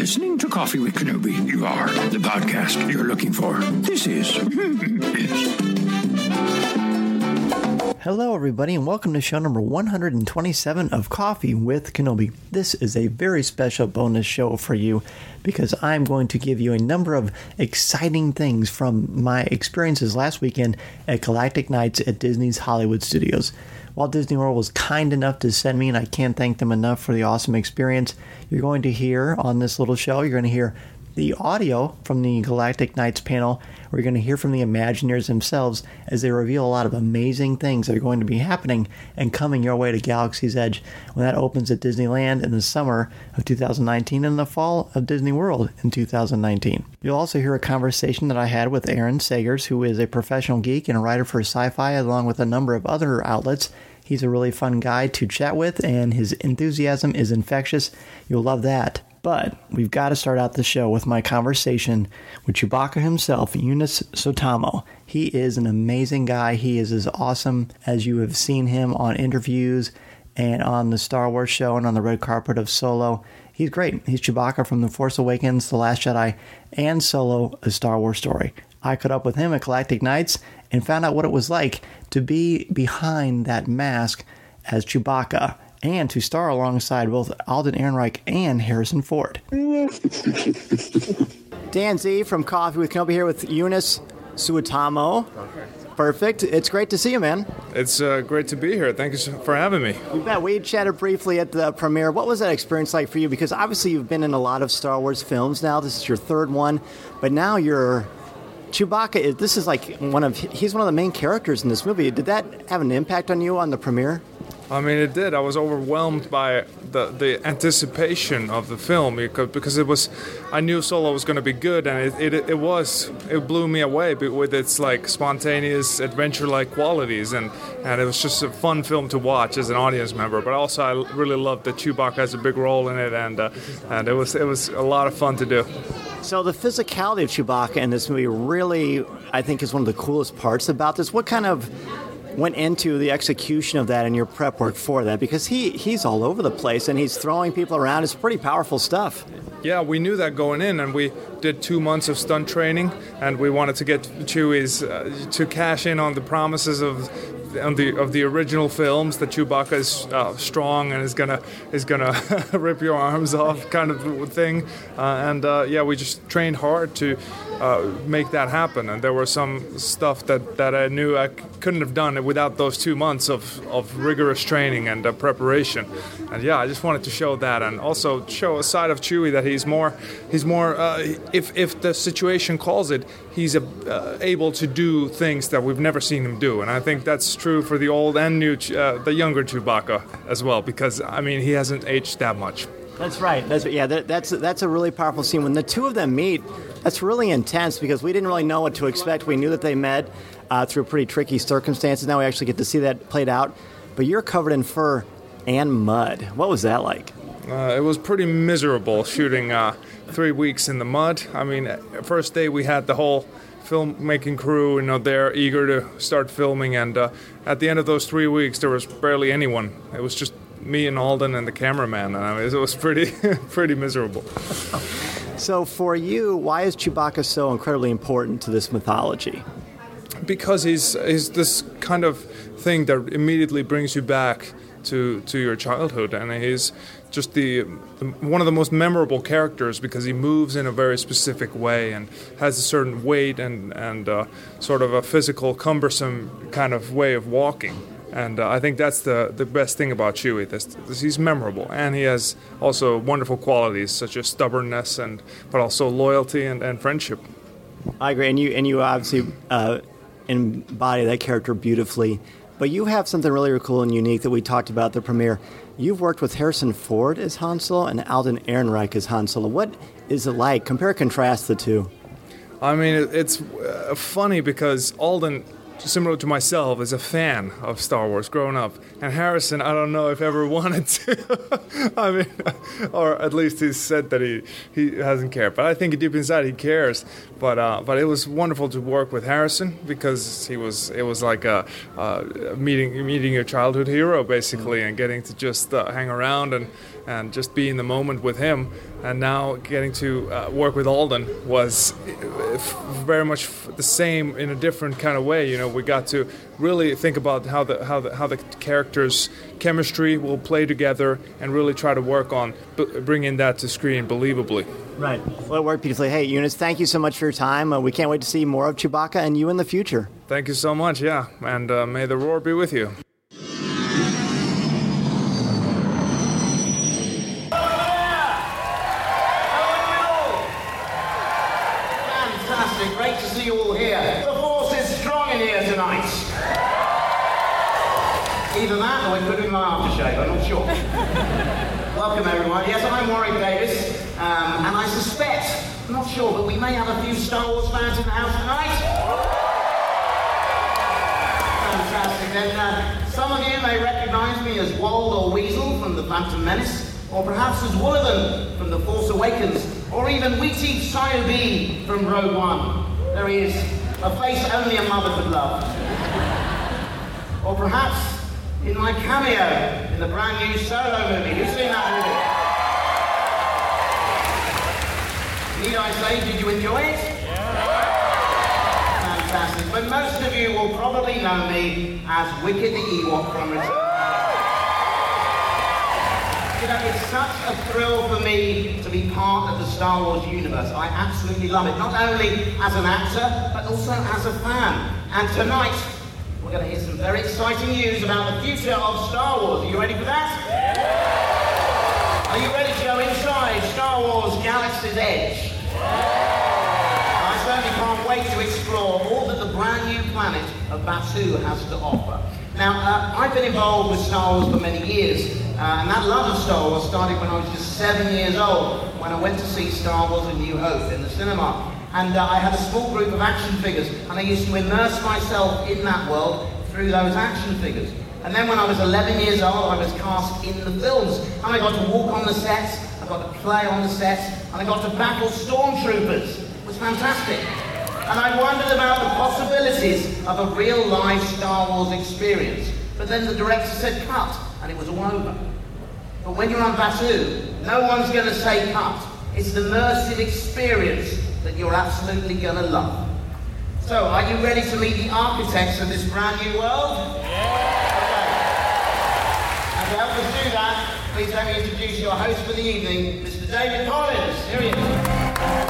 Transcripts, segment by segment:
listening to Coffee with Kenobi. You are the podcast you're looking for. This is... Hello, everybody, and welcome to show number 127 of Coffee with Kenobi. This is a very special bonus show for you because I'm going to give you a number of exciting things from my experiences last weekend at Galactic Nights at Disney's Hollywood Studios. Walt Disney World was kind enough to send me, and I can't thank them enough for the awesome experience. You're going to hear on this little show, you're going to hear the audio from the Galactic Nights panel. We're going to hear from the Imagineers themselves as they reveal a lot of amazing things that are going to be happening and coming your way to Galaxy's Edge when that opens at Disneyland in the summer of 2019 and the fall of Disney World in 2019. You'll also hear a conversation that I had with Aaron Sagers, who is a professional geek and a writer for Sci-Fi along with a number of other outlets. He's a really fun guy to chat with, and his enthusiasm is infectious. You'll love that. But we've got to start out the show with my conversation with Chewbacca himself, Eunice Sotamo. He is an amazing guy. He is as awesome as you have seen him on interviews and on the Star Wars show and on the red carpet of Solo. He's great. He's Chewbacca from The Force Awakens, The Last Jedi, and Solo, A Star Wars Story. I caught up with him at Galactic Nights and found out what it was like to be behind that mask as Chewbacca and to star alongside both Alden Ehrenreich and Harrison Ford. Dan Z from Coffee with Kenobi here with Eunice Sotamo. Perfect. It's great to see you, man. It's great to be here. Thank you for having me. You bet. We chatted briefly at the premiere. What was that experience like for you? Because obviously you've been in a lot of Star Wars films now. This is your third one. But now you're... Chewbacca, he's one of the main characters in this movie. Did that have an impact on you on the premiere? I mean, it did. I was overwhelmed by the anticipation of the film because it was. I knew Solo was going to be good, and it blew me away with its like spontaneous adventure-like qualities, and it was just a fun film to watch as an audience member. But also, I really loved that Chewbacca has a big role in it, and it was a lot of fun to do. So the physicality of Chewbacca in this movie really, I think, is one of the coolest parts about this. What kind of went into the execution of that and your prep work for that? Because he's all over the place and he's throwing people around. It's pretty powerful stuff. Yeah, we knew that going in, and we did 2 months of stunt training, and we wanted to get Chewie's to cash in on the promises of the original films that Chewbacca is strong and is gonna rip your arms off kind of thing, we just trained hard to make that happen. And there were some stuff that I knew I couldn't have done without those 2 months of rigorous training and preparation. And I just wanted to show that, and also show a side of Chewie that he's more if the situation calls it, he's able to do things that we've never seen him do. And I think that's true for the old and new, the younger Chewbacca as well, because I mean he hasn't aged that much. That's right. That's a really powerful scene when the two of them meet. That's really intense because we didn't really know what to expect. We knew that they met through pretty tricky circumstances. Now we actually get to see that played out. But you're covered in fur and mud. What was that like? It was pretty miserable shooting 3 weeks in the mud. I mean, first day we had the whole filmmaking crew, they're eager to start filming, and at the end of those 3 weeks, there was barely anyone. It was just me and Alden and the cameraman, and I mean, it was pretty miserable. So for you, why is Chewbacca so incredibly important to this mythology? Because he's this kind of thing that immediately brings you back to your childhood, and he's just the one of the most memorable characters because he moves in a very specific way and has a certain weight and sort of a physical, cumbersome kind of way of walking. And I think that's the best thing about Chewie. He's memorable, and he has also wonderful qualities such as stubbornness but also loyalty and friendship. I agree, and you obviously embody that character beautifully. But you have something really cool and unique that we talked about at the premiere. You've worked with Harrison Ford as Han Solo and Alden Ehrenreich as Han Solo. What is it like? Compare and contrast the two. I mean, it's funny because Alden similar to myself, is a fan of Star Wars growing up. And Harrison, I don't know if ever wanted to. I mean, or at least he said that he hasn't cared. But I think deep inside he cares. But it was wonderful to work with Harrison because it was like meeting your childhood hero basically, and getting to just hang around and just be in the moment with him. And now getting to work with Alden was very much the same in a different kind of way. We got to really think about how the characters' chemistry will play together, and really try to work on bringing that to screen believably. Right. Well, it worked beautifully. Hey, Eunice, thank you so much for your time. We can't wait to see more of Chewbacca and you in the future. Thank you so much. Yeah, and may the roar be with you. Great to see you all here. The force is strong in here tonight. Either that or it could be my aftershave, I'm not sure. Welcome everyone. Yes, I'm Warwick Davis, and I suspect, I'm not sure, but we may have a few Star Wars fans in the house tonight. Fantastic. And some of you may recognize me as Wald or Weasel from The Phantom Menace, or perhaps as Wooladin from The Force Awakens, or even Weetie Sayobi from Rogue One. There he is, a face only a mother could love. Or perhaps in my cameo in the brand new Solo movie. Who's seen that movie? Need I say, did you enjoy it? Yeah. Fantastic. But most of you will probably know me as Wicket the Ewok from Return. It's such a thrill for me to be part of the Star Wars universe. I absolutely love it, not only as an actor, but also as a fan. And tonight, we're going to hear some very exciting news about the future of Star Wars. Are you ready for that? Yeah. Are you ready to go inside Star Wars Galaxy's Edge? Yeah. I certainly can't wait to explore all that the brand new planet of Batuu has to offer. Now, I've been involved with Star Wars for many years, and that love of Star Wars started when I was just 7 years old, when I went to see Star Wars A New Hope in the cinema. And I had a small group of action figures, and I used to immerse myself in that world through those action figures. And then when I was 11 years old, I was cast in the films, and I got to walk on the sets, I got to play on the sets, and I got to battle stormtroopers. It was fantastic. And I wondered about the possibilities of a real-life Star Wars experience. But then the director said cut, and it was all over. But when you're on Batuu, no one's going to say cut. It's the immersive experience that you're absolutely going to love. So, are you ready to meet the architects of this brand new world? Yeah! Okay. And to help us do that, please let me introduce your host for the evening, Mr. David Collins. Here he is.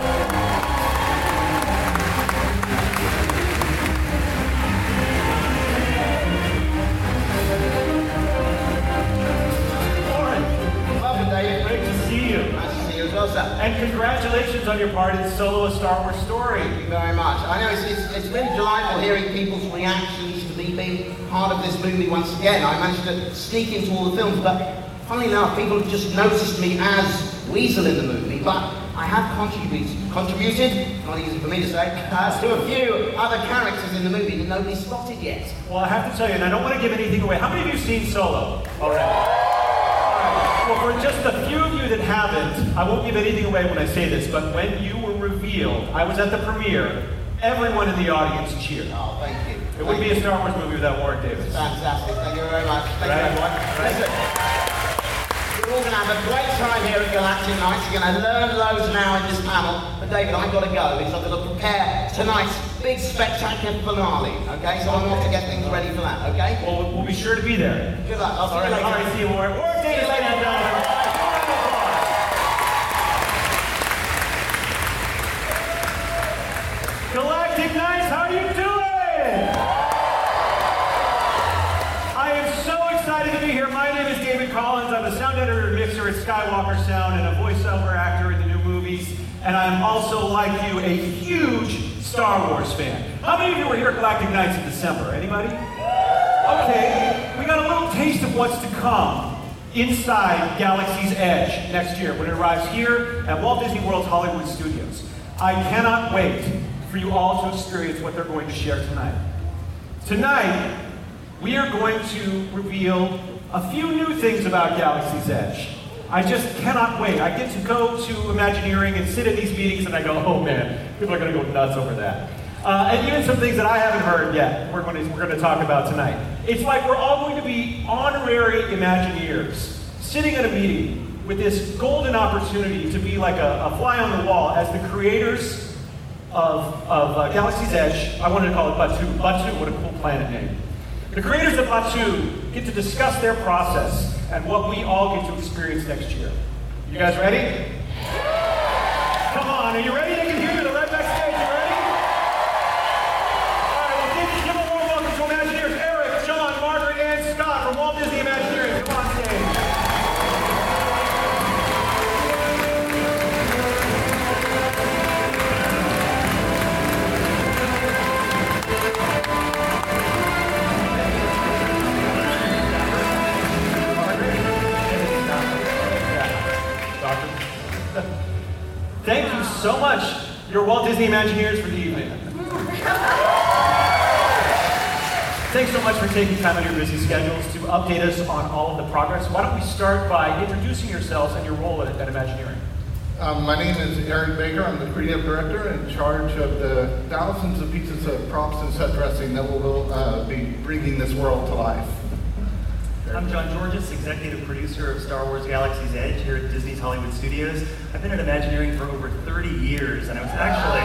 And congratulations on your part in Solo: A Star Wars Story. Thank you very much. I know it's really delightful hearing people's reactions to me being part of this movie once again. I managed to sneak into all the films, but funnily enough, people have just noticed me as Weasel in the movie, but I have contributed, not easy for me to say, to a few other characters in the movie that nobody spotted yet. Well, I have to tell you, and I don't want to give anything away. How many of you have seen Solo already? Well, for just a few of you that haven't, I won't give anything away when I say this, but when you were revealed, I was at the premiere, everyone in the audience cheered. Oh, thank you. It wouldn't be a Star Wars movie without Warwick Davis. Fantastic. Thank you very much. Thank you, everyone. Listen, we're all going to have a great time here at Galactic Nights. You're going to learn loads now in this panel. But David, I've got to go because I've got to prepare tonight's big spectacular finale. Okay, so I'm off to get things ready for that. Okay? Well, we'll be sure to be there. Good luck. I'll see you later. All right, see you, Warwick. Warwick Davis, ladies and gentlemen. Galactic Nights, how are you doing? I am so excited to be here. My name is David Collins. I'm a sound editor and mixer at Skywalker Sound and a voiceover actor in the new movies. And I'm also, like you, a huge Star Wars fan. How many of you were here at Galactic Nights in December? Anybody? Okay, we got a little taste of what's to come inside Galaxy's Edge next year when it arrives here at Walt Disney World's Hollywood Studios. I cannot wait for you all to experience what they're going to share tonight. Tonight, we are going to reveal a few new things about Galaxy's Edge. I just cannot wait. I get to go to Imagineering and sit in these meetings and I go, oh man, people are going to go nuts over that. And even some things that I haven't heard yet, we're going to talk about tonight. It's like we're all going to be honorary Imagineers, sitting at a meeting with this golden opportunity to be like a fly on the wall as the creators of Galaxy's Edge. I wanted to call it Batuu. Batuu, what a cool planet name. The creators of Batuu get to discuss their process and what we all get to experience next year. You guys ready? Come on, are you ready? I can hear you. They're right backstage. You ready? All right, well, give a warm welcome to Imagineers Eric, John, Margaret, and Scott from Walt Disney Imagineering. Come on stage. Thank you so much, your Walt Disney Imagineers, for the evening. Thanks so much for taking time out of your busy schedules to update us on all of the progress. Why don't we start by introducing yourselves and your role at Imagineering? My name is Eric Baker. I'm the creative director in charge of the thousands of pieces of props and set dressing that will be bringing this world to life. I'm John Georges, executive producer of Star Wars Galaxy's Edge here at Disney's Hollywood Studios. I've been at Imagineering for over 30 years, and I was actually,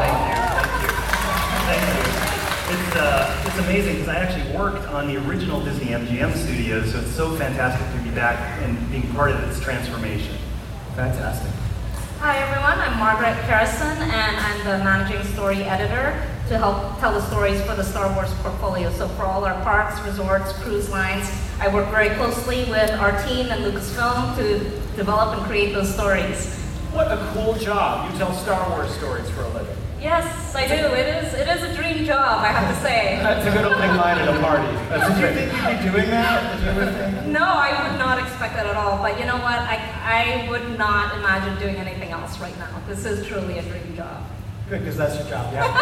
thank you. It's amazing because I actually worked on the original Disney MGM studios, so it's so fantastic to be back and being part of this transformation. Fantastic. Hi everyone, I'm Margaret Harrison, and I'm the managing story editor to help tell the stories for the Star Wars portfolio. So for all our parks, resorts, cruise lines, I work very closely with our team and Lucasfilm to develop and create those stories. What a cool job. You tell Star Wars stories for a living. Yes, I do. It is a dream job, I have to say. That's a good opening line at a party. Did you think you'd be doing that? Did you ever think? No, I would not expect that at all. But you know what? I would not imagine doing anything else right now. This is truly a dream job. Good, because that's your job. Yeah.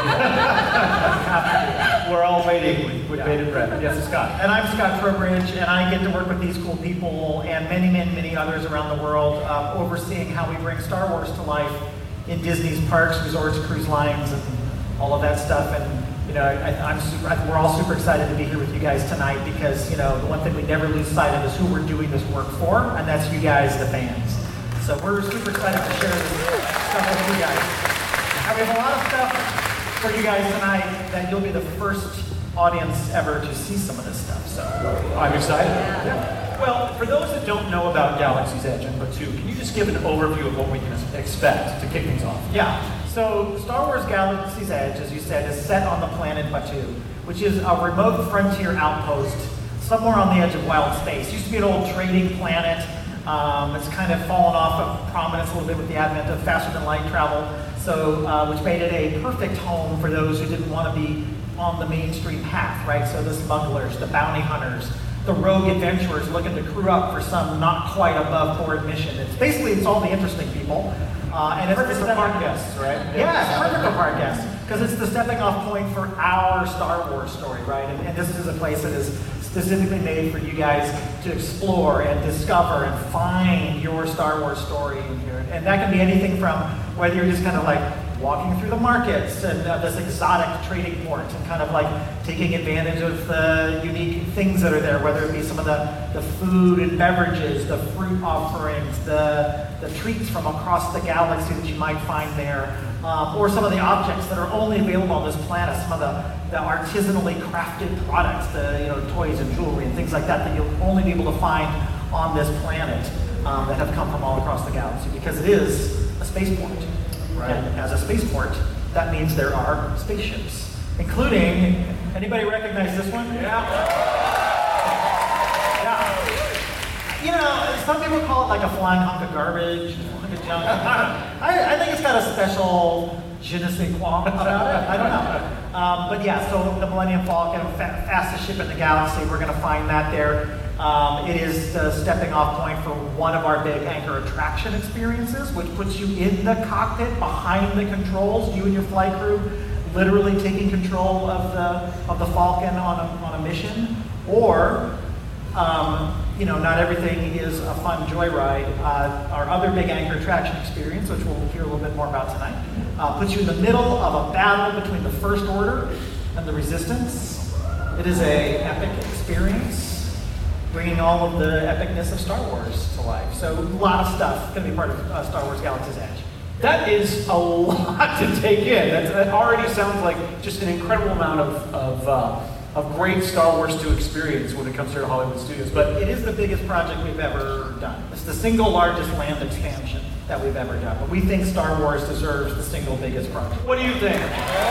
We're all waiting with bated breath. Yes, Scott. And I'm Scott Trowbridge, and I get to work with these cool people and many others around the world, overseeing how we bring Star Wars to life in Disney's parks, resorts, cruise lines, and all of that stuff. And you know, we're all super excited to be here with you guys tonight because the one thing we never lose sight of is who we're doing this work for, and that's you guys, the fans. So we're super excited to share this stuff with you guys. And we have a lot of stuff for you guys tonight that you'll be the first audience ever to see some of this stuff. So I'm excited. Yeah. Well, for those that don't know about Galaxy's Edge and Batuu, can you just give an overview of what we can expect to kick things off? Yeah. So Star Wars Galaxy's Edge, as you said, is set on the planet Batuu, which is a remote frontier outpost somewhere on the edge of wild space. It used to be an old trading planet. It's kind of fallen off of prominence a little bit with the advent of faster than light travel, so which made it a perfect home for those who didn't want to be on the mainstream path, right? So the smugglers, the bounty hunters, the rogue adventurers looking to crew up for some not quite above board mission. It's all the interesting people. And it's perfect for park guests, right? Yeah, it's perfect for park guests because it's the stepping off point for our Star Wars story, right? And this is a place that is specifically made for you guys to explore and discover and find your Star Wars story in here. And that can be anything from whether you're just kind of like walking through the markets and this exotic trading port and kind of like taking advantage of the unique things that are there, whether it be some of the food and beverages, the fruit offerings, the treats from across the galaxy that you might find there, or some of the objects that are only available on this planet, some of the artisanally crafted products, the toys and jewelry and things like that you'll only be able to find on this planet that have come from all across the galaxy because it is a spaceport. Right. And as a spaceport, that means there are spaceships, including, anybody recognize this one? Yeah. Some people call it like a flying hunk of garbage, hunk of junk. I think it's got a special je ne sais quoi about it. I don't know. But yeah, so the Millennium Falcon, fastest ship in the galaxy, we're going to find that there. It is the stepping off point for one of our big anchor attraction experiences, which puts you in the cockpit behind the controls, you and your flight crew literally taking control of the Falcon on a mission. Or, not everything is a fun joyride. Our other big anchor attraction experience, which we'll hear a little bit more about tonight, puts you in the middle of a battle between the First Order and the Resistance. It is an epic experience. bringing all of the epicness of Star Wars to life. So a lot of stuff going to be part of Star Wars Galaxy's Edge. That is a lot to take in. That already sounds like just an incredible amount of great Star Wars to experience when it comes to Hollywood Studios. But it is the biggest project we've ever done. It's the single largest land expansion that we've ever done. But we think Star Wars deserves the single biggest project. What do you think?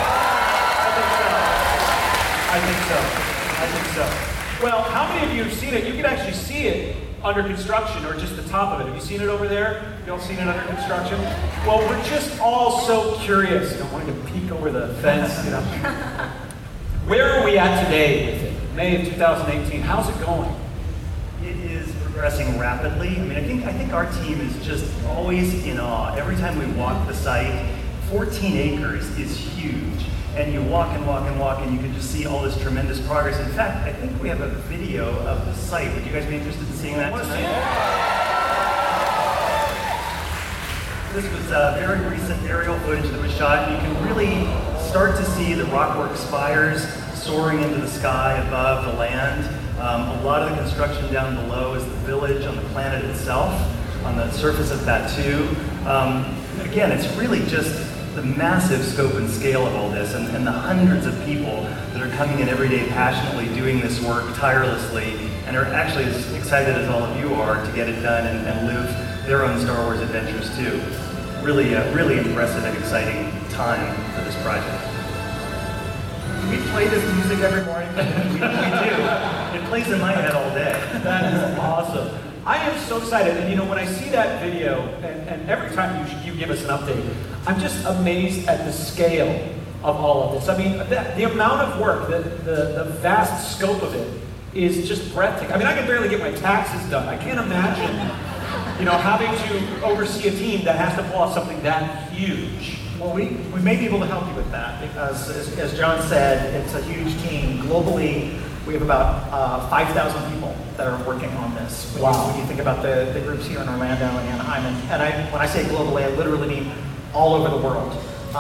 I think so. Well, how many of you have seen it? You can actually see it under construction, or just the top of it. Have you seen it over there? You all seen it under construction? Well, we're just all so curious, wanting to peek over the fence, Where are we at today with it? May of 2018. How's it going? It is progressing rapidly. I think our team is just always in awe. Every time we walk the site, 14 acres is huge. And you walk and walk and walk, and you can just see all this tremendous progress. In fact, I think we have a video of the site. Would you guys be interested in seeing that tonight? This was very recent aerial footage that was shot. You can really start to see the rockwork spires soaring into the sky above the land. A lot of the construction down below is the village on the planet itself, on the surface of Batuu. Again, it's really just the massive scope and scale of all this, and the hundreds of people that are coming in every day passionately doing this work tirelessly, and are actually as excited as all of you are to get it done and live their own Star Wars adventures too. Really, really impressive and exciting time for this project. We play this music every morning. We do. It plays in my head all day. That is awesome. I am so excited, and when I see that video, and every time you give us an update, I'm just amazed at the scale of all of this. I mean, the amount of work, the vast scope of it is just breathtaking. I can barely get my taxes done. I can't imagine, having to oversee a team that has to pull off something that huge. Well, we may be able to help you with that because, as John said, it's a huge team. Globally, we have about 5,000 people that are working on this. Wow. When you think about the groups here in Orlando and Anaheim, and when I say globally, I literally mean all over the world.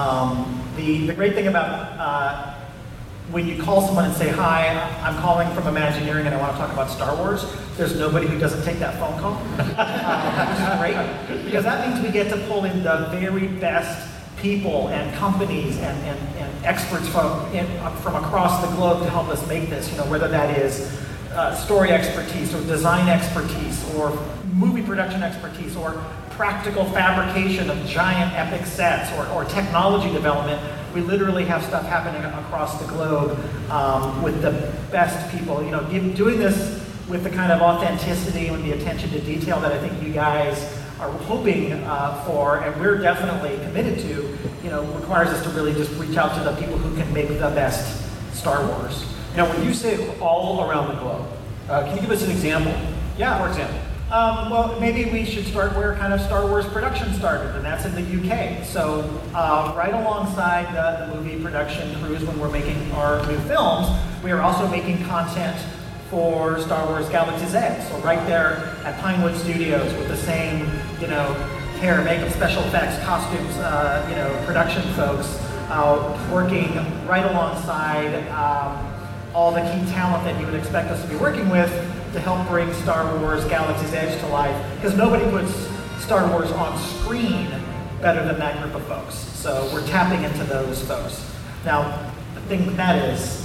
The great thing about when you call someone and say, "Hi, I'm calling from Imagineering and I want to talk about Star Wars," there's nobody who doesn't take that phone call, which is great, because that means we get to pull in the very best people and companies and experts from across the globe to help us make this, whether that is story expertise or design expertise or movie production expertise or practical fabrication of giant epic sets or technology development. We literally have stuff happening across the globe with the best people, doing this with the kind of authenticity and the attention to detail that I think you guys are hoping for, and we're definitely committed to, requires us to really just reach out to the people who can make the best Star Wars. Now, when you say all around the globe, can you give us an example? Yeah. For example. Well, maybe we should start where kind of Star Wars production started, and that's in the UK. So right alongside the movie production crews when we're making our new films, we are also making content for Star Wars Galaxy's Edge. So right there at Pinewood Studios with the same, hair, makeup, special effects, costumes, production folks, working right alongside all the key talent that you would expect us to be working with to help bring Star Wars Galaxy's Edge to life. Because nobody puts Star Wars on screen better than that group of folks. So we're tapping into those folks. Now, the thing with that is,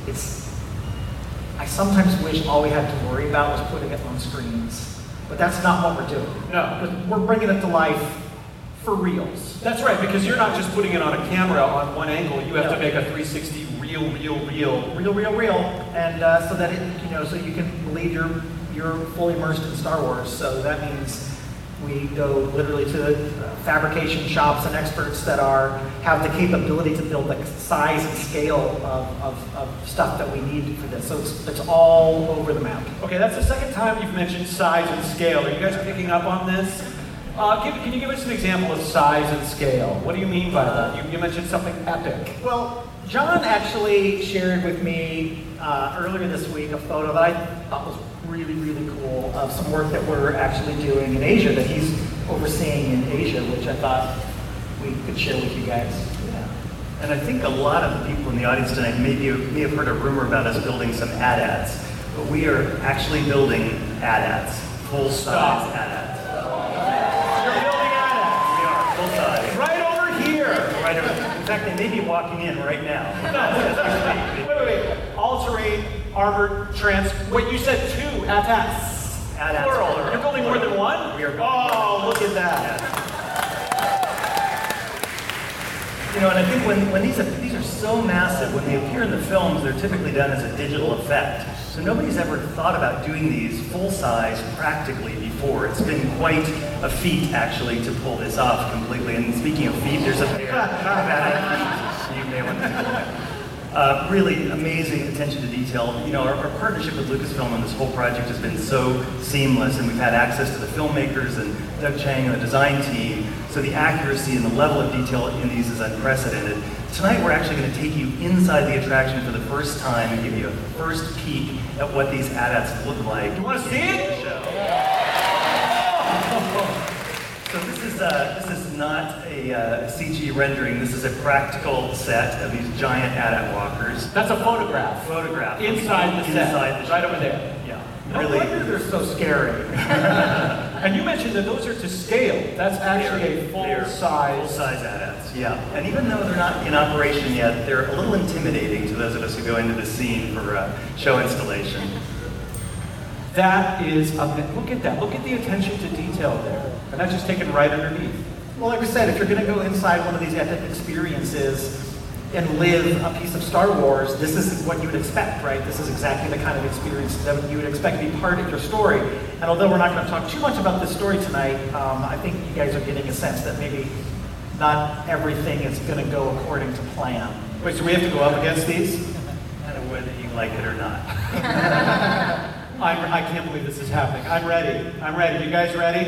I sometimes wish all we had to worry about was putting it on screens. But that's not what we're doing. No. We're bringing it to life for reals. That's right, because you're not just putting it on a camera on one angle. You have to make a 360 real. And so that it, so you can believe you're fully immersed in Star Wars. So that means we go literally to fabrication shops and experts that have the capability to build the size and scale of stuff that we need for this. So it's all over the map. Okay, that's the second time you've mentioned size and scale. Are you guys picking up on this? Can you give us an example of size and scale? What do you mean by that? You mentioned something epic. Well, John actually shared with me earlier this week a photo that I thought was really, really cool of some work that we're actually doing in Asia, that he's overseeing in Asia, which I thought we could share with you guys. Yeah. And I think a lot of the people in the audience tonight may have heard a rumor about us building some AT-ATs. but we are actually building AT-ATs, full-size AT-ATs. You're building AT-ATs. We are, full-size. Right over here. Right over. In fact, they may be walking in right now. Wait. All-terrain, armored, wait, you said 2 AT-ATs. AT-ATs. Plural. You're building more than one? We are. Oh, look at that. Yeah. You know, and I think when these are so massive, when they appear in the films, they're typically done as a digital effect. So nobody's ever thought about doing these full-size practically before. It's been quite a feat, actually, to pull this off completely. And speaking of feet, there's a pair of feet. You may want to really amazing attention to detail. You know, our partnership with Lucasfilm on this whole project has been so seamless, and we've had access to the filmmakers and Doug Chang and the design team. So the accuracy and the level of detail in these is unprecedented. Tonight we're actually going to take you inside the attraction for the first time and give you a first peek at what these AT-ATs look like. You want to see it? So this is not a CG rendering. This is a practical set of these giant AT-AT walkers. That's a photograph. Inside the set. Right over there. Yeah. No wonder they're so scary. And you mentioned that those are to scale. That's actually a full-size AT-ATs, yeah. And even though they're not in operation yet, they're a little intimidating to those of us who go into the scene for show installation. That is, look at that. Look at the attention to detail there. And that's just taken right underneath. Well, like we said, if you're going to go inside one of these epic experiences and live a piece of Star Wars, this is what you would expect, right? This is exactly the kind of experience that you would expect to be part of your story. And although we're not going to talk too much about this story tonight, I think you guys are getting a sense that maybe not everything is going to go according to plan. Wait, so we have to go up against these? Kind of whether you like it or not. I can't believe this is happening. I'm ready. You guys ready?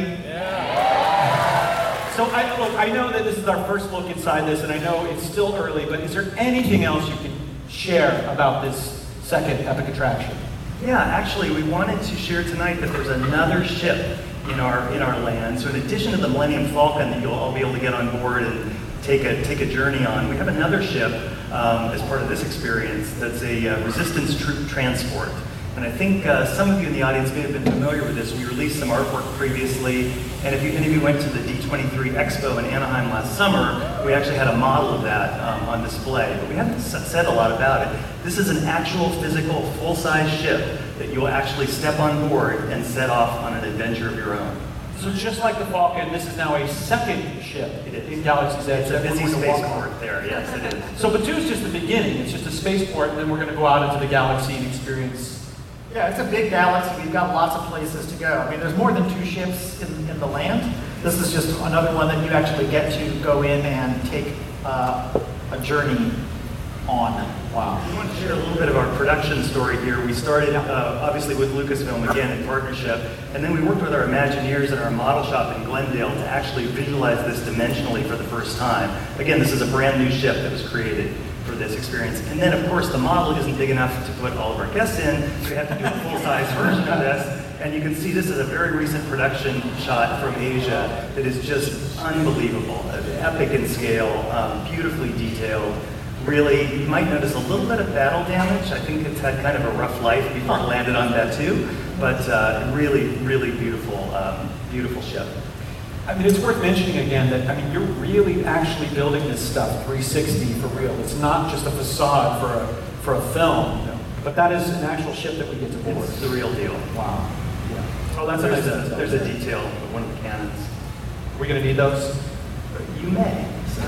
Yeah. So I know that this is our first look inside this, and I know it's still early, but is there anything else you can share about this second epic attraction? Yeah, actually, we wanted to share tonight that there's another ship in our land. So in addition to the Millennium Falcon that you'll all be able to get on board and take a journey on, we have another ship as part of this experience that's a resistance troop transport. And I think some of you in the audience may have been familiar with this. We released some artwork previously, and if any of you went to the D23 Expo in Anaheim last summer, we actually had a model of that on display, but we haven't said a lot about it. This is an actual physical full-size ship that you'll actually step on board and set off on an adventure of your own. So just like the Falcon, this is now a second ship in Galaxy's Edge. It's a busy spaceport there, yes it is. So Batuu is just the beginning. It's just a spaceport, and then we're going to go out into the galaxy and experience. Yeah, it's a big galaxy. We've got lots of places to go. I mean, there's more than 2 ships in the land. This is just another one that you actually get to go in and take a journey on. Wow. We want to share a little bit of our production story here. We started obviously with Lucasfilm, again, in partnership, and then we worked with our Imagineers in our model shop in Glendale to actually visualize this dimensionally for the first time. Again, this is a brand new ship that was created for this experience. And then, of course, the model isn't big enough to put all of our guests in, so we have to do a full-size version of this. And you can see this is a very recent production shot from Asia that is just unbelievable, epic in scale, beautifully detailed. Really, you might notice a little bit of battle damage. I think it's had kind of a rough life before it landed on Batuu, but really, really beautiful, beautiful ship. I mean, it's worth mentioning again that, I mean, you're really actually building this stuff 360 for real. It's not just a facade for a film, but that is an actual ship that we get to board. It's the real deal. Wow. Yeah. Oh, that's there's a detail of one of the cannons. Are we going to need those? You may.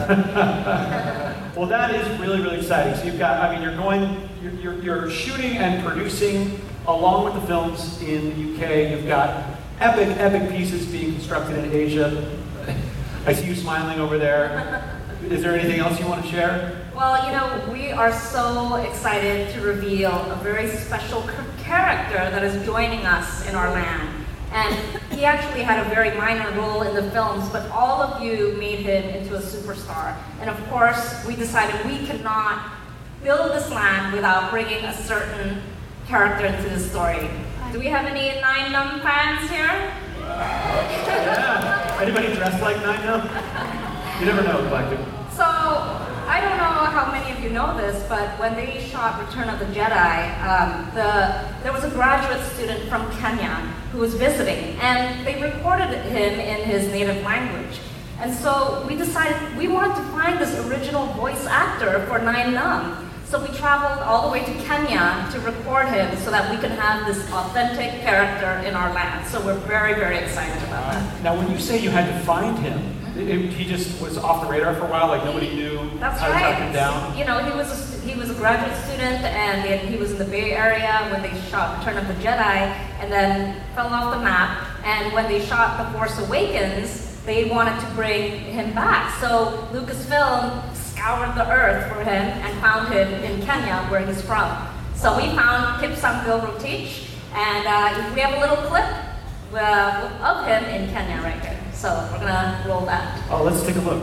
Well, that is really, really exciting. So you've got, I mean, you're shooting and producing along with the films in the UK. You've got epic pieces being constructed in Asia. I see you smiling over there. Is there anything else you want to share? Well, you know, we are so excited to reveal a very special character that is joining us in our land. And he actually had a very minor role in the films, but all of you made him into a superstar. And of course, we decided we could not build this land without bringing a certain character into the story. Do we have any Nine Num fans here? Yeah. Anybody dressed like Nine Num? You never know, Galactic. So, I don't know how many of if you know this, but when they shot Return of the Jedi, there was a graduate student from Kenya who was visiting, and they recorded him in his native language. And so we decided we wanted to find this original voice actor for Nien Nunb. So we traveled all the way to Kenya to record him so that we can have this authentic character in our land. So we're very, very excited about that. Now, when you say you had to find him, he just was off the radar for a while, like nobody knew how to track him down? You know, he was a graduate student, and he was in the Bay Area when they shot Return of the Jedi, and then fell off the map. And when they shot The Force Awakens, they wanted to bring him back. So Lucasfilm scoured the earth for him and found him in Kenya, where he's from. So we found Kipsang Gilrotich, and we have a little clip of him in Kenya right here. So we're gonna roll that. Oh, let's take a look.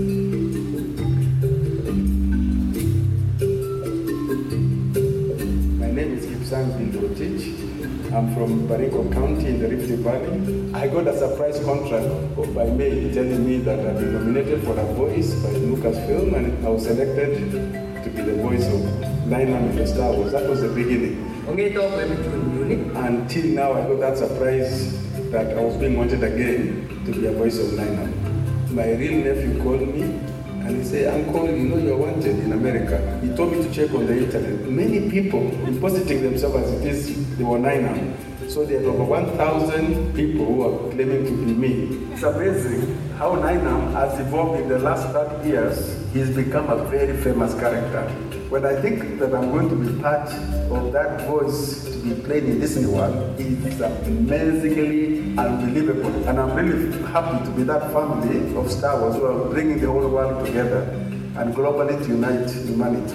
My name is Kipsang Gilrotich. I'm from Baringo County in the Rift Valley. I got a surprise contract by mail telling me that I've been nominated for a voice by Lucasfilm, and I was selected to be the voice of Nien Nunb in the Star Wars. That was the beginning. Until now, I got that surprise that I was being wanted again to be a voice of Nien Nunb. My real nephew called me and he said, "Uncle, you know you're wanted in America." He told me to check on the internet. Many people impositing themselves as it is they were Nien Nunb. So there are over 1,000 people who are claiming to be me. It's amazing how Nien Nunb has evolved in the last 30 years. He's become a very famous character. When I think that I'm going to be part of that voice to be played in Disney World, it's amazingly unbelievable. And I'm really happy to be that family of Star Wars who are bringing the whole world together and globally to unite humanity.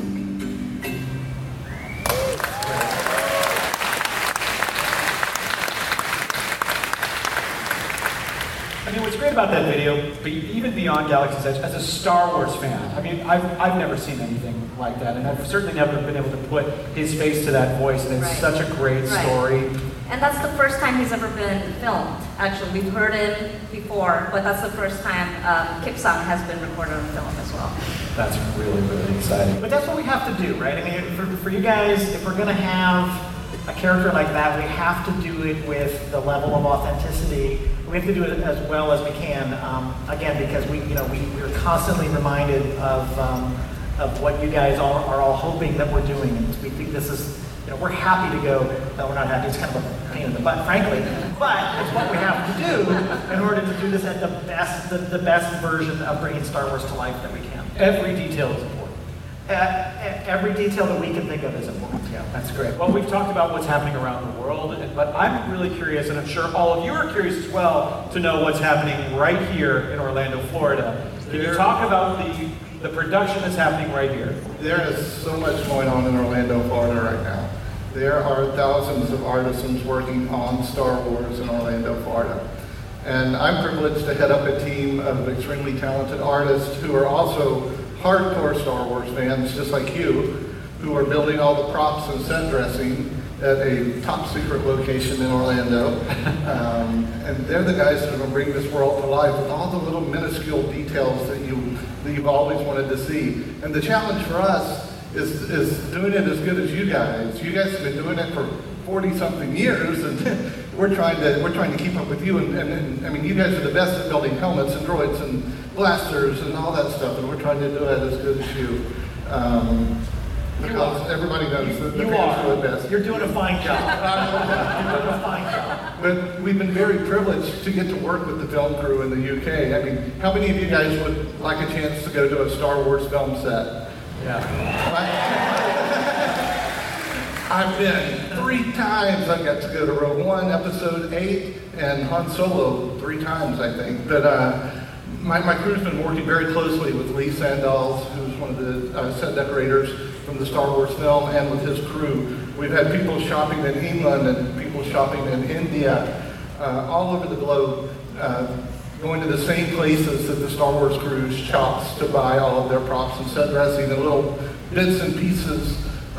I mean, what's great about that video, even beyond Galaxy's Edge, as a Star Wars fan, I mean, I've never seen anything like that, and I've certainly never been able to put his face to that voice, and it's such a great story. And that's the first time he's ever been filmed. Actually, we've heard him before, but that's the first time Kipsang has been recorded on film as well. That's really, really exciting. But that's what we have to do, right? I mean, for you guys, if we're going to have a character like that, we have to do it with the level of authenticity. We have to do it as well as we can. Again, because we're constantly reminded of what you guys are all hoping that we're doing. And we think this is, we're happy to go. No, we're not happy. It's kind of a pain in the butt, frankly. But it's what we have to do in order to do this at the best version of bringing Star Wars to life that we can. Every detail is important. Every detail that we can think of is important. Yeah, that's great. Well, we've talked about what's happening around the world, but I'm really curious, and I'm sure all of you are curious as well, to know what's happening right here in Orlando, Florida. Can you talk about the production that's happening right here? There is so much going on in Orlando, Florida right now. There are thousands of artisans working on Star Wars in Orlando, Florida. And I'm privileged to head up a team of extremely talented artists who are also hardcore Star Wars fans, just like you, who are building all the props and set dressing at a top secret location in Orlando. And they're the guys that are going to bring this world to life with all the little minuscule details that you've always wanted to see. And the challenge for us is doing it as good as you guys. You guys have been doing it for 40-something years, and we're trying to keep up with you. And I mean, you guys are the best at building helmets and droids and blasters and all that stuff, and we're trying to do it as good as you. Because everybody knows that the fans are the best. You're doing a fine job. You're doing a fine job. But we've been very privileged to get to work with the film crew in the UK. I mean, how many of you guys would like a chance to go to a Star Wars film set? Yeah. I've been 3 times. I got to go to Rogue One, Episode 8, and Han Solo 3 times, I think. But my crew's been working very closely with Lee Sandals, who's one of the set decorators from the Star Wars film, and with his crew. We've had people shopping in England and people shopping in India, all over the globe, going to the same places that the Star Wars crew shops to buy all of their props and set dressing and little bits and pieces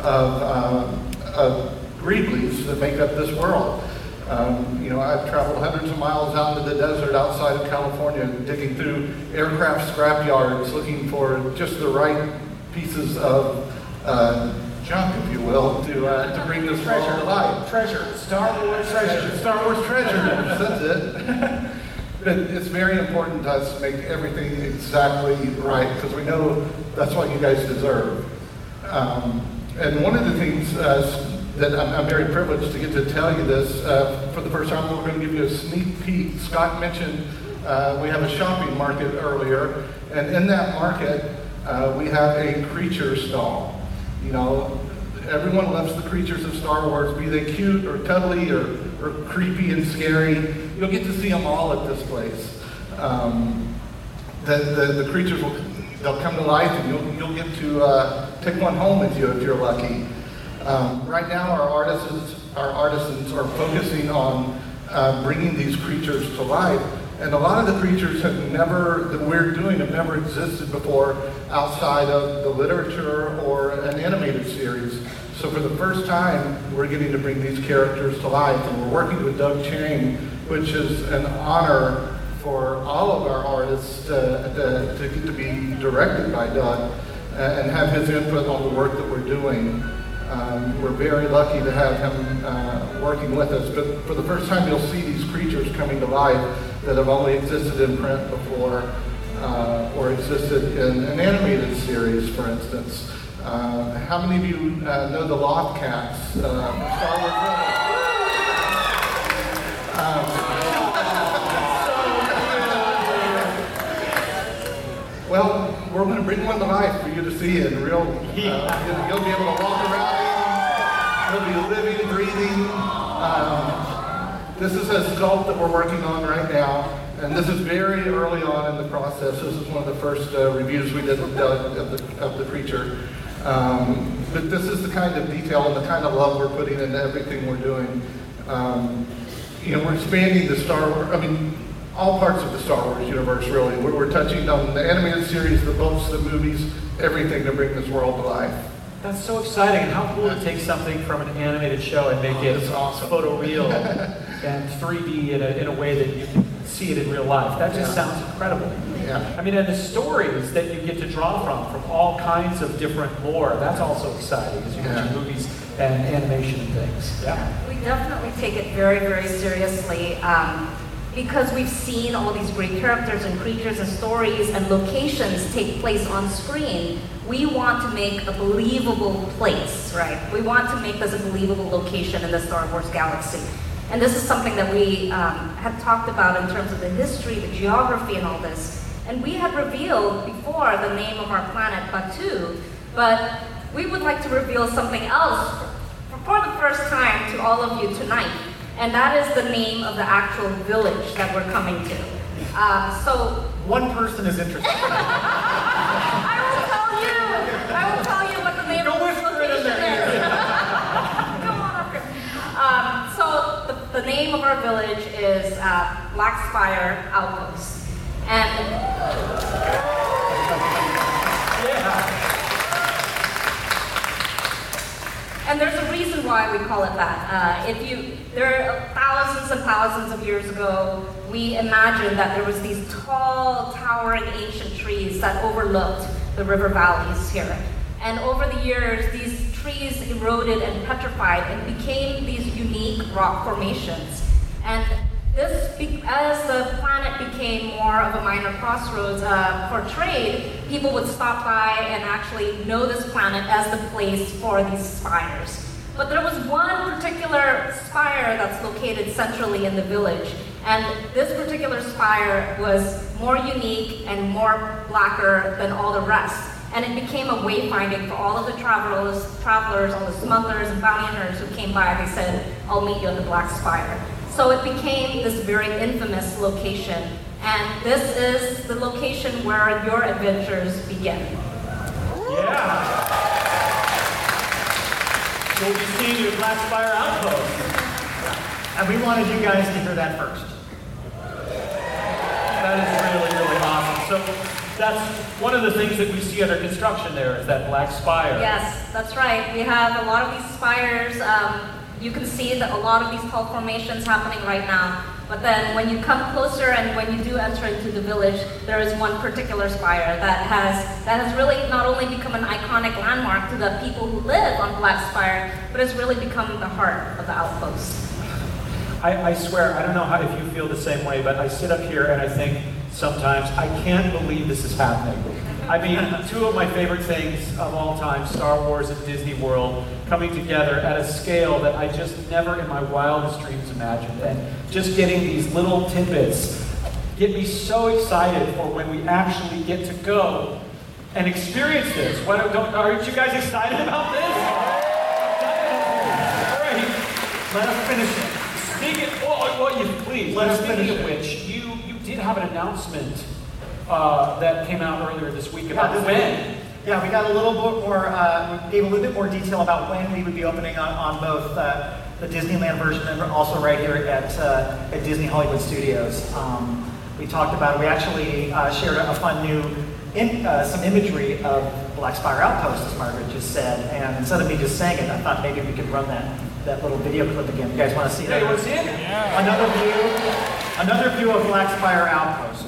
of Greeblies that make up this world. I've traveled hundreds of miles out into the desert outside of California, digging through aircraft scrapyards, looking for just the right pieces of junk, if you will, to bring this world to life. Treasure. Star Wars treasure. Star Wars treasure. That's it. But it's very important to us to make everything exactly right, because we know that's what you guys deserve. And one of the things that I'm very privileged to get to tell you this, for the first time, we're going to give you a sneak peek. Scott mentioned we have a shopping market earlier, and in that market, we have a creature stall. You know, everyone loves the creatures of Star Wars, be they cute or cuddly or creepy and scary. You'll get to see them all at this place. The creatures they'll come to life, and you'll get to take one home with you if you're lucky. Right now, our artisans are focusing on bringing these creatures to life. And a lot of the creatures that we're doing have never existed before outside of the literature or an animated series. So for the first time, we're getting to bring these characters to life. And we're working with Doug Chang, which is an honor for all of our artists to get to be directed by Doug and have his input on the work that we're doing. We're very lucky to have him working with us. But for the first time, you'll see these creatures coming to life that have only existed in print before or existed in an animated series, for instance. How many of you know the Loft Cats? Star Wars Well, we're going to bring one to life for you to see in real. You'll be able to walk around in. You'll be living, breathing. This is a sculpt that we're working on right now, and this is very early on in the process. This is one of the first reviews we did with Doug of the creature. But this is the kind of detail and the kind of love we're putting into everything we're doing. We're expanding the Star Wars, all parts of the Star Wars universe, really. We're touching on the animated series, the books, the movies, everything to bring this world to life. That's so exciting, and how cool to take something from an animated show and make it awesome. Photoreal and 3D in a way that you can see it in real life. That just sounds incredible. Yeah. And the stories that you get to draw from all kinds of different lore, that's also exciting as you get your movies and animation and things. Yeah. We definitely take it very, very seriously. Because we've seen all these great characters and creatures and stories and locations take place on screen, we want to make a believable place, right? We want to make this a believable location in the Star Wars galaxy. And this is something that we had talked about in terms of the history, the geography, and all this. And we had revealed before the name of our planet, Batuu, but we would like to reveal something else for the first time to all of you tonight. And that is the name of the actual village that we're coming to. So one person is interested. I will tell you what the name of this location is. Come on up here. So the name of our village is Black Spire Outpost. And there's a reason why we call it that. There are thousands and thousands of years ago, we imagined that there was these tall, towering ancient trees that overlooked the river valleys here. And over the years, these trees eroded and petrified and became these unique rock formations. And as the planet became more of a minor crossroads for trade, people would stop by and actually know this planet as the place for these spires. But there was one particular spire that's located centrally in the village, and this particular spire was more unique and more blacker than all the rest. And it became a wayfinding for all of the travelers, all the smugglers and bounty hunters who came by. They said, "I'll meet you at the Black Spire." So it became this very infamous location. And this is the location where your adventures begin. Yeah. So we'll be seeing you at Black Spire Outpost. And we wanted you guys to hear that first. That is really, really awesome. So that's one of the things that we see under construction there is that Black Spire. Yes, that's right. We have a lot of these spires. You can see that a lot of these tall formations happening right now. But then when you come closer and when you do enter into the village, there is one particular spire that has really not only become an iconic landmark to the people who live on Black Spire, but has really become the heart of the outpost. I swear, I don't know if you feel the same way, but I sit up here and I think sometimes, I can't believe this is happening. I mean, two of my favorite things of all time, Star Wars and Disney World, coming together at a scale that I just never in my wildest dreams imagined. And just getting these little tidbits get me so excited for when we actually get to go and experience this. Aren't you guys excited about this? Great. Let us finish it. Please, speaking of which, you did have an announcement that came out earlier this week about when. Yeah, we got a little bit more, we gave a little bit more detail about when we would be opening on both the Disneyland version and also right here at Disney Hollywood Studios. We talked about it. We actually shared a fun new, some imagery of Black Spire Outpost, as Margaret just said. And instead of me just saying it, I thought maybe we could run that little video clip again. You guys want to see that? You want to see it? Yeah. Another view of Black Spire Outpost.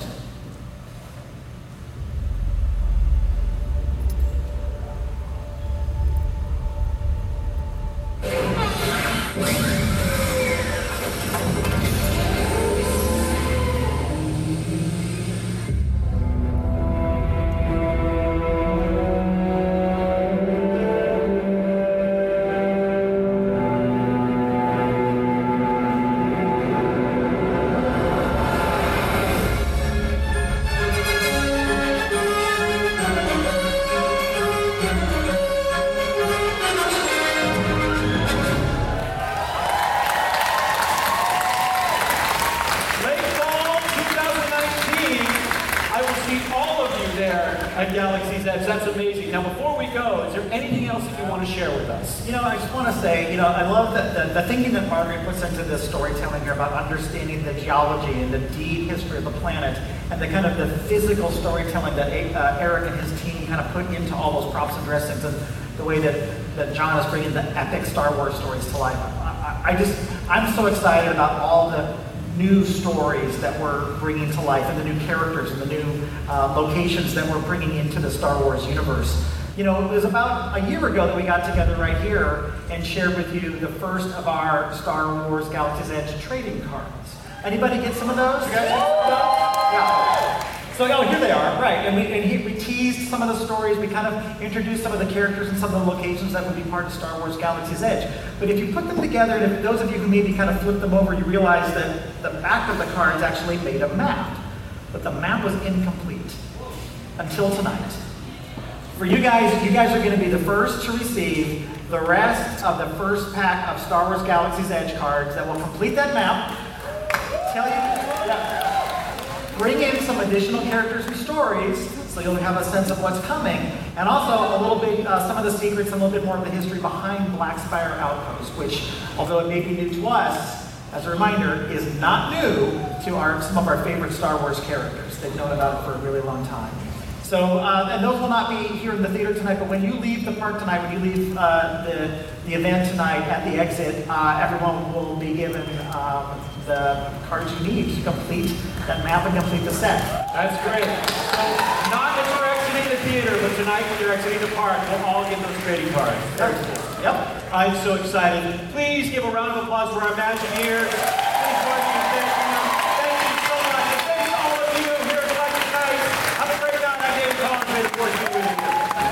At Galaxy's Edge. That's amazing. Now, before we go, is there anything else that you want to share with us? You know, I just want to say, I love the thinking that Margaret puts into this storytelling here about understanding the geology and the deep history of the planet and the kind of the physical storytelling that Eric and his team kind of put into all those props and dressings and the way that John is bringing the epic Star Wars stories to life. I'm so excited about all the new stories that we're bringing to life and the new characters and the new locations that we're bringing into the Star Wars universe. You know, it was about a year ago that we got together right here and shared with you the first of our Star Wars Galaxy's Edge trading cards. Anybody get some of those? You guys get some of those? Yeah. So, here they are, right. And we teased some of the stories. We kind of introduced some of the characters and some of the locations that would be part of Star Wars Galaxy's Edge. But if you put them together, and if those of you who maybe kind of flip them over, you realize that the back of the cards actually made a map. But the map was incomplete until tonight. For you guys are going to be the first to receive the rest of the first pack of Star Wars Galaxy's Edge cards that will complete that map. Bring in some additional characters and stories, so you'll have a sense of what's coming, and also a little bit, some of the secrets, and a little bit more of the history behind Black Spire Outpost, which, although it may be new to us, as a reminder, is not new to some of our favorite Star Wars characters. They've known about it for a really long time. So, and those will not be here in the theater tonight, but when you leave the park tonight, when you leave the event tonight at the exit, everyone will be given the cards you need to complete that map and complete the set. That's great. So, not that you're exiting the theater, but tonight when you're exiting the park, we'll all get those trading cards. Very cool. Yep. I'm so excited. Please give a round of applause for our Imagineers. Please join me in thanking them. Thank you so much. And thanks to all of you here at Galactic Nights. Have a great night. I'm David Collins. May the force be with you.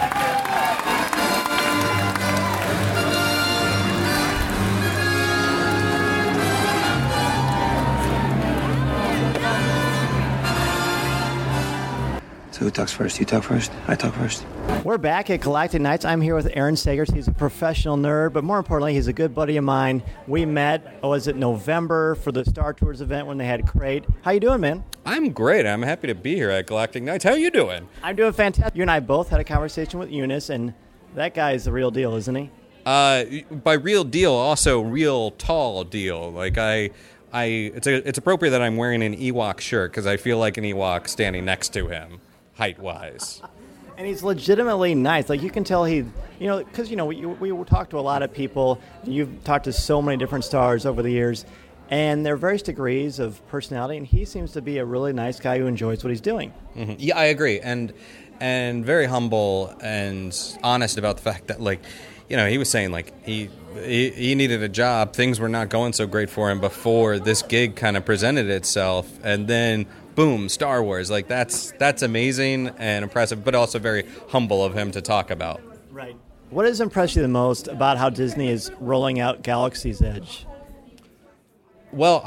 So who talks first? You talk first? I talk first. We're back at Galactic Nights. I'm here with Aaron Sagers. He's a professional nerd, but more importantly, he's a good buddy of mine. We met, was it November, for the Star Tours event when they had Crate. How you doing, man? I'm great. I'm happy to be here at Galactic Nights. How are you doing? I'm doing fantastic. You and I both had a conversation with Eunice, and that guy's the real deal, isn't he? By real deal, also real tall deal. Like it's appropriate that I'm wearing an Ewok shirt because I feel like an Ewok standing next to him. Height-wise. And he's legitimately nice. Like, you can tell because, we talk to a lot of people. You've talked to so many different stars over the years. And there are various degrees of personality, and he seems to be a really nice guy who enjoys what he's doing. Mm-hmm. Yeah, I agree. And very humble and honest about the fact that, like, you know, he was saying, like, he needed a job. Things were not going so great for him before this gig kind of presented itself. And then, boom, Star Wars. Like, that's amazing and impressive, but also very humble of him to talk about. Right. What has impressed you the most about how Disney is rolling out Galaxy's Edge? Well,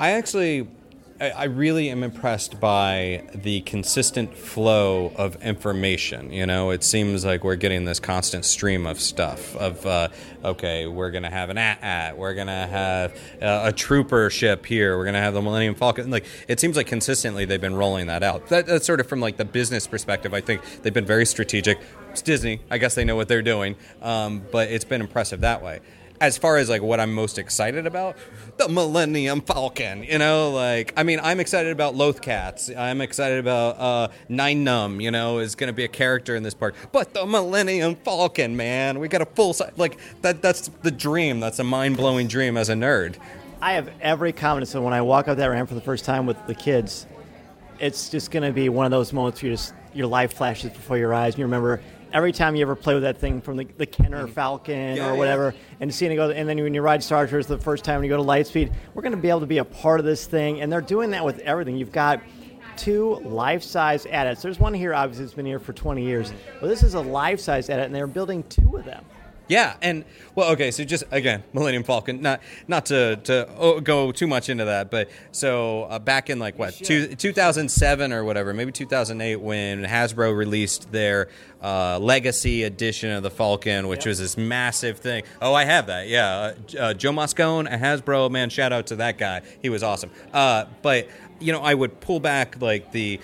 I really am impressed by the consistent flow of information. You know, it seems like we're getting this constant stream of stuff of, okay, we're going to have an AT-AT, we're going to have a trooper ship here, we're going to have the Millennium Falcon. Like, it seems like consistently they've been rolling that out. That's sort of from, like, the business perspective. I think they've been very strategic. It's Disney. I guess they know what they're doing. But it's been impressive that way. As far as, like, what I'm most excited about, the Millennium Falcon, you know, like, I mean, I'm excited about Lothcats. I'm excited about Nine Numb, you know, is going to be a character in this park. But the Millennium Falcon, man, we got a full size, like, that's the dream. That's a mind-blowing dream as a nerd. I have every confidence that when I walk up that ramp for the first time with the kids, it's just going to be one of those moments where your life flashes before your eyes, and you remember every time you ever play with that thing from the Kenner Falcon or whatever, and seeing it go, and then when you ride Star Tours the first time when you go to Lightspeed, we're going to be able to be a part of this thing, and they're doing that with everything. You've got 2 life-size AT-ATs. There's one here, obviously, that's been here for 20 years, but this is a life-size AT-AT, and they're building 2 of them. Yeah, and, well, okay, so just, again, Millennium Falcon, not to go too much into that, but so back in, like, 2007 or whatever, maybe 2008, when Hasbro released their Legacy edition of the Falcon, which was this massive thing. Oh, I have that, yeah. Joe Moscone at Hasbro, man, shout out to that guy. He was awesome. But you know, I would pull back, like, the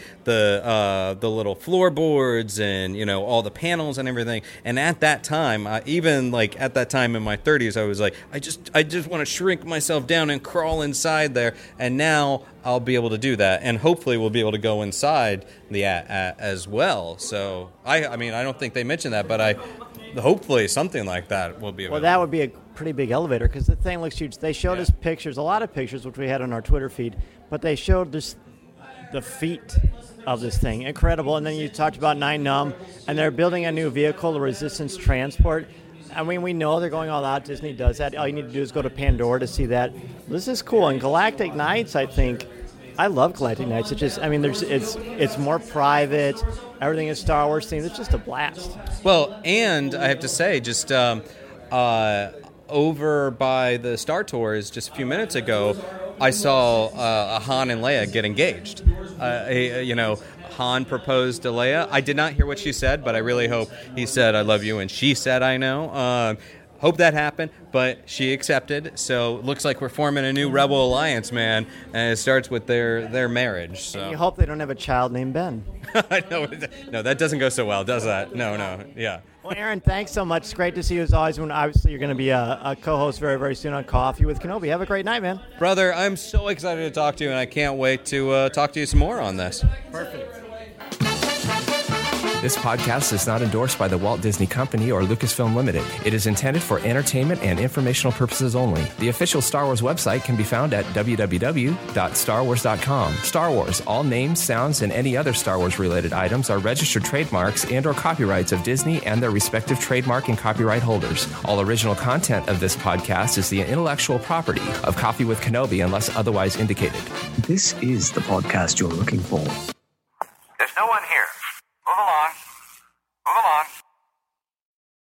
little floorboards and, you know, all the panels and everything. And at that time, even, like, at that time in my 30s, I was like, I just want to shrink myself down and crawl inside there. And now I'll be able to do that. And hopefully we'll be able to go inside the AT-AT as well. So, I mean, I don't think they mentioned that, but hopefully something like that will be available. Well, that would be a pretty big elevator, because the thing looks huge. They showed us pictures, a lot of pictures, which we had on our Twitter feed, but they showed the feet of this thing. Incredible. And then you talked about Nine Numb, and they're building a new vehicle, the Resistance Transport. I mean, we know they're going all out. Disney does that. All you need to do is go to Pandora to see that. This is cool. And Galactic Nights, I think, I love Galactic Nights. It's just, I mean, it's more private. Everything is Star Wars themed. It's just a blast. Well, and I have to say, just over by the Star Tours just a few minutes ago, I saw Han and Leia get engaged. You know, Han proposed to Leia. I did not hear what she said, but I really hope he said, "I love you," and she said, "I know." Hope that happened, but she accepted. So it looks like we're forming a new Rebel Alliance, man, and it starts with their marriage. So. And you hope they don't have a child named Ben. No, that doesn't go so well, does that? No, yeah. Well, Aaron, thanks so much. It's great to see you as always. When obviously you're going to be a co-host very, very soon on Coffee with Kenobi. Have a great night, man. Brother, I'm so excited to talk to you, and I can't wait to talk to you some more on this. Perfect. This podcast is not endorsed by the Walt Disney Company or Lucasfilm Limited. It is intended for entertainment and informational purposes only. The official Star Wars website can be found at www.starwars.com. Star Wars, all names, sounds, and any other Star Wars-related items are registered trademarks and or copyrights of Disney and their respective trademark and copyright holders. All original content of this podcast is the intellectual property of Coffee with Kenobi unless otherwise indicated. This is the podcast you're looking for. There's no one here.